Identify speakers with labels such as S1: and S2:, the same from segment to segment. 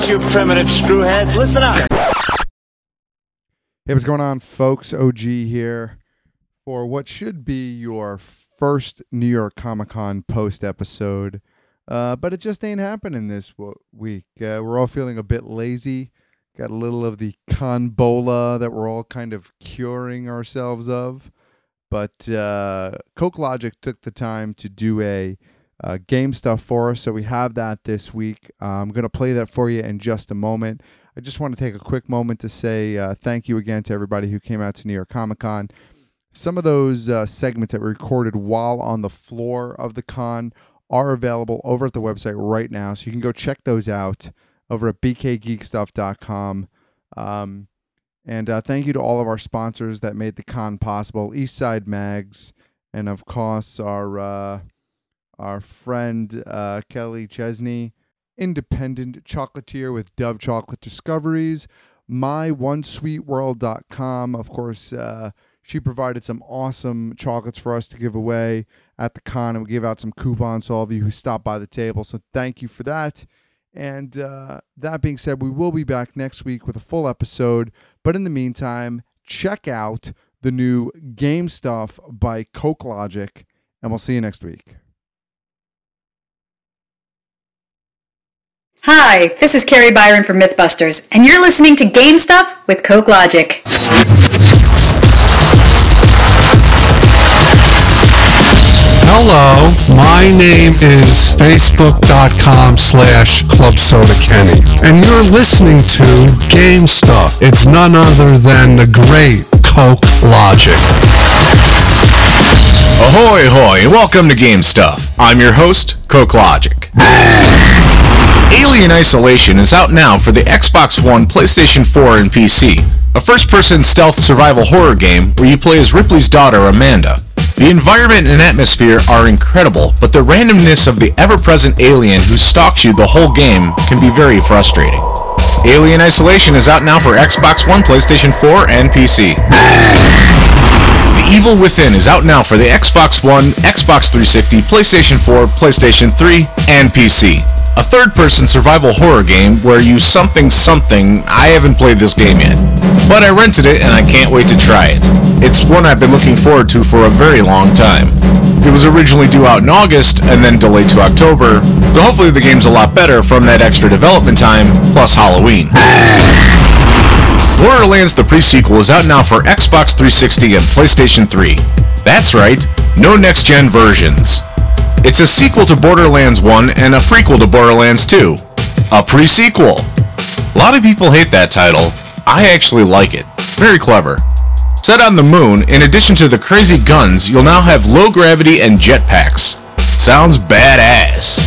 S1: bunch of primitive screwheads. Listen up.
S2: Hey, what's going on, folks? OG here for what should be your first New York Comic Con post episode, but it just ain't happening this week. We're all feeling a bit lazy. Got a little of the conbola that we're all kind of curing ourselves of, but Coke Logic took the time to do a game stuff for us, so we have that this week. I'm going to play that for you in just a moment. I just want to take a quick moment to say thank you again to everybody who came out to New York Comic Con. Some of those segments that were recorded while on the floor of the con are available over at the website right now, so you can go check those out over at bkgeekstuff.com. And thank you to all of our sponsors that made the con possible, Eastside Mags, and of course our friend Kelly Chesney, independent chocolatier with Dove Chocolate Discoveries, MyOneSweetWorld.com. Of course, she provided some awesome chocolates for us to give away at the con, and we gave out some coupons to all of you who stopped by the table. So thank you for that. And that being said, we will be back next week with a full episode. But in the meantime, check out the new Game Stuff by Coke Logic, and we'll see you next week.
S3: Hi, this is Carrie Byron from Mythbusters, and you're listening to Game Stuff with Coke Logic.
S4: Hello, my name is Facebook.com/ClubSodaKenny, and you're listening to Game Stuff. It's none other than the great Coke Logic.
S5: Ahoy hoy, welcome to Game Stuff. I'm your host, Coke Logic. Alien Isolation is out now for the Xbox One, PlayStation 4, and PC. A first-person stealth survival horror game where you play as Ripley's daughter, Amanda. The environment and atmosphere are incredible, but the randomness of the ever-present alien who stalks you the whole game can be very frustrating. Alien Isolation is out now for Xbox One, PlayStation 4, and PC. The Evil Within is out now for the Xbox One, Xbox 360, PlayStation 4, PlayStation 3, and PC. A third-person survival horror game where you something. I haven't played this game yet, but I rented it and I can't wait to try it. It's one I've been looking forward to for a very long time. It was originally due out in August and then delayed to October, so hopefully the game's a lot better from that extra development time, plus Halloween. Borderlands the Pre-Sequel is out now for Xbox 360 and PlayStation 3. That's right, no next-gen versions. It's a sequel to Borderlands 1 and a prequel to Borderlands 2. A pre-sequel. A lot of people hate that title. I actually like it. Very clever. Set on the moon, in addition to the crazy guns, you'll now have low gravity and jetpacks. Sounds badass.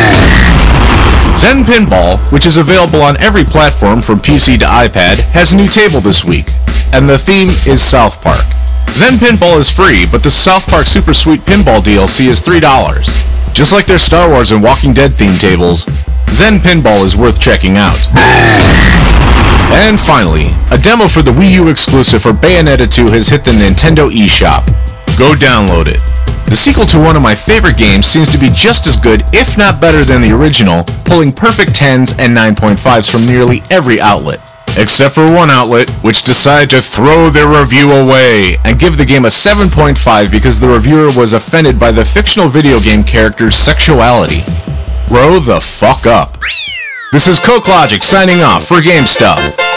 S5: Zen Pinball, which is available on every platform from PC to iPad, has a new table this week, and the theme is South Park. Zen Pinball is free, but the South Park Super Sweet Pinball DLC is $3. Just like their Star Wars and Walking Dead theme tables, Zen Pinball is worth checking out. And finally, a demo for the Wii U exclusive for Bayonetta 2 has hit the Nintendo eShop. Go download it. The sequel to one of my favorite games seems to be just as good, if not better than the original, pulling perfect 10s and 9.5s from nearly every outlet. Except for one outlet, which decided to throw their review away and give the game a 7.5 because the reviewer was offended by the fictional video game character's sexuality. Grow the fuck up. This is Coke Logic signing off for Game Stuff.